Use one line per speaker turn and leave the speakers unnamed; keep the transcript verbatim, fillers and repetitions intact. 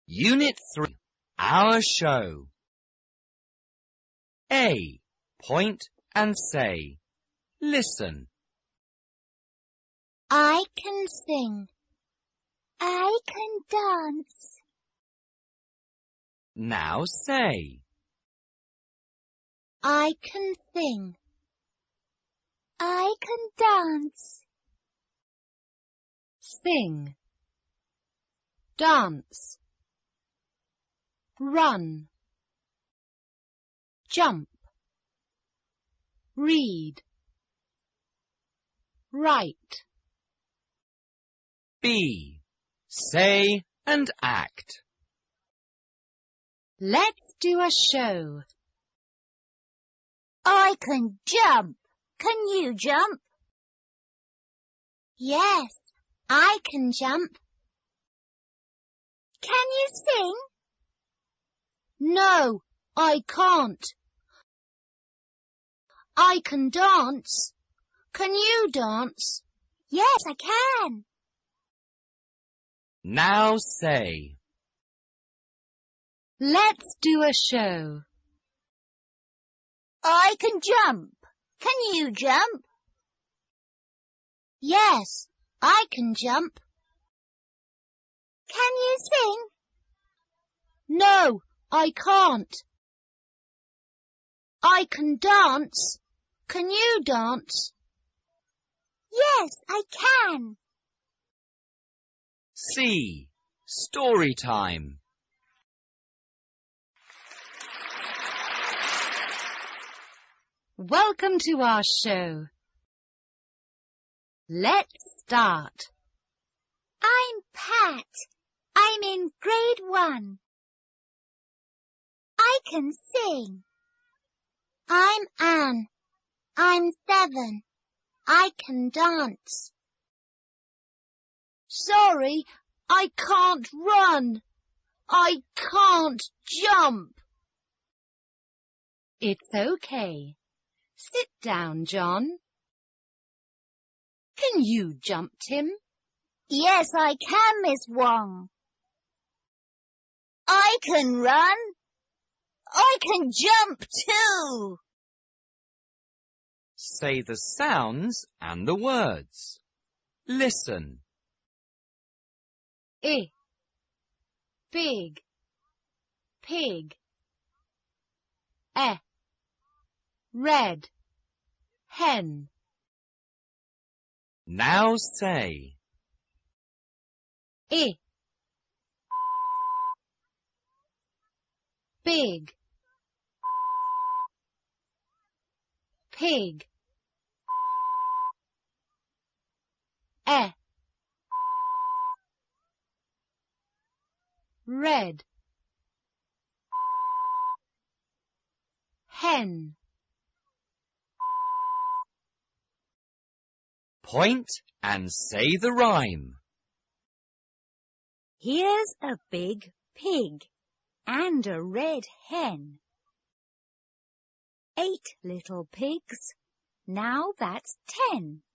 Unit three, Our Show. A. Point and say. Listen.
I can sing. I can dance.
Now say.
I can sing. I can dance.
Sing, dance, run, jump, read, write.
B. Say and act.
Let's do a show.
I can jump. Can you jump? Yes, I can jump. Can you sing?
No, I can't. I can dance. Can you dance?
Yes, I can.
Now say.
Let's do a show.
I can jump. Can you jump?
Yes, I can jump.
Can you sing?
No, I can't. I can dance. Can you dance?
Yes, I can.
C. Story time.
Welcome to our show. Let's start.
I'm Pat. I'm in grade one. I can sing.
I'm Anne. I'm seven. I can dance. Sorry, I can't run. I can't jump. It's okay. Sit down, John. Can you jump, Tim?
Yes, I can, Miss Wong. I can run. I can jump too.
Say the sounds and the words. Listen.
I, big, pig. E, red, hen.
Now say.
I, big, pig. E, red, hen.
Point and say the rhyme.
Here's a big pig and a red hen. Eight little pigs, now that's ten.